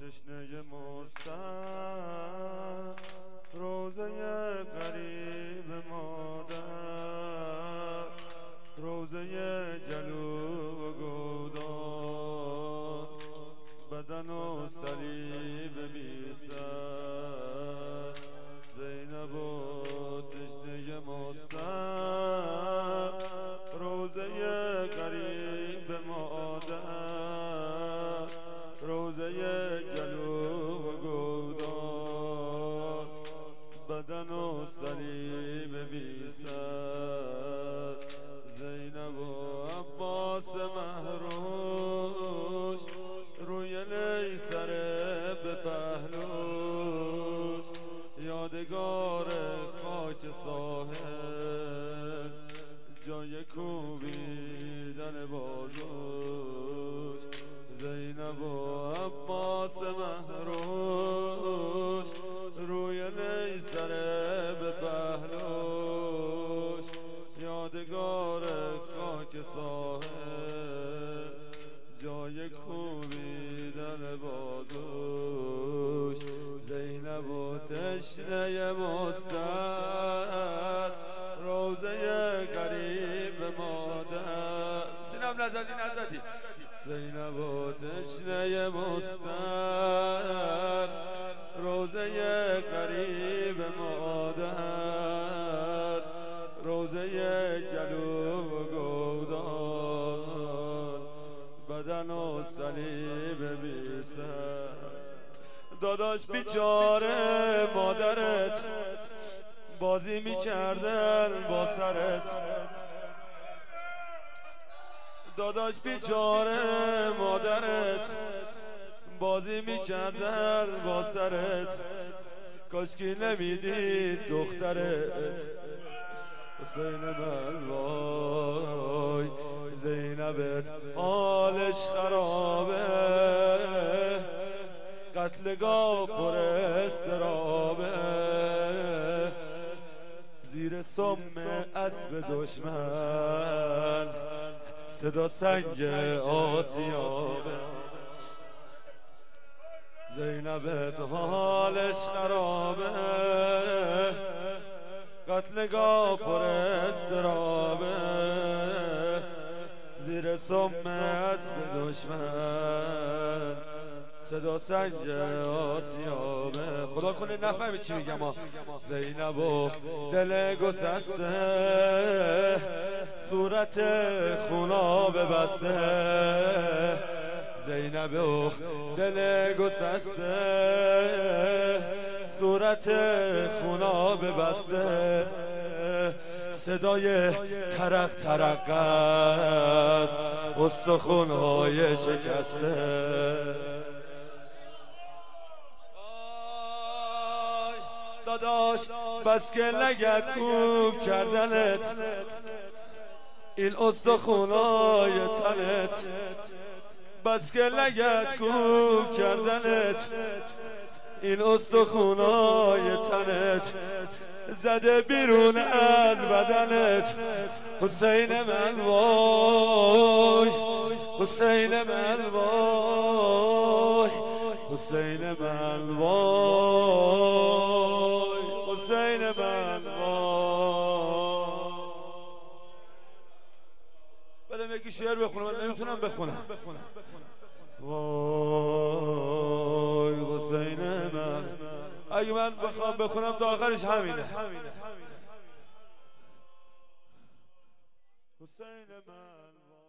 تشنه مستر روزه غریب مادر روزه جلو و گودان بدن و صلیب بی سر زینب و تشنه مستر روزه غریب مادر روزه جلو و گودان بدن و صلیب بی سر زینب و عباس مهروش روی لیسر به پهلوش یادگار خاک ساحل جای کوبیدن بازوش زینب و عباس مهروش روی لیسر به پهلوش یادگار خاک ساحل جای کوبیدن بازوش زینب و تشنه مستر روزه غریب مادر سینم نزدی زینب و تشنه مستر روزه غریب مادر روزه جلو و گودان بدن و صلیب بی سر داداش بیچاره مادرت بازی میکردن با سرت داداش بیچاره مادرت بازی میکردن با سرت کاشکی نمیدید دخترت حسین من وای زینبت حالش خرابه قتلگاه پر استرابه زیر سم اسب دشمن صدا سنگ آسیابه زینبت حالش خرابه قتلگاه پر استرابه زیر سم اسب دشمن صدا سنگ آسیابه خدا کنه نفهمی چی میگم زینب و دل گسسته صورت خونابه بسته زینب و دل گسسته صورت خونابه بسته صدای ترق ترق است استخونهای شکسته داداش بس که لگد کوب کردنت این استخونای تنت بس که لگد کوب کردنت این استخونای تنت زده بیرون از بدنت حسین من وای حسین من وای حسین من وای حسین من وای بدم یکی شعر بخونم نمیتونم بخونم وای حسین من اگه من بخوام بخونم تا آخرش همینه حسین من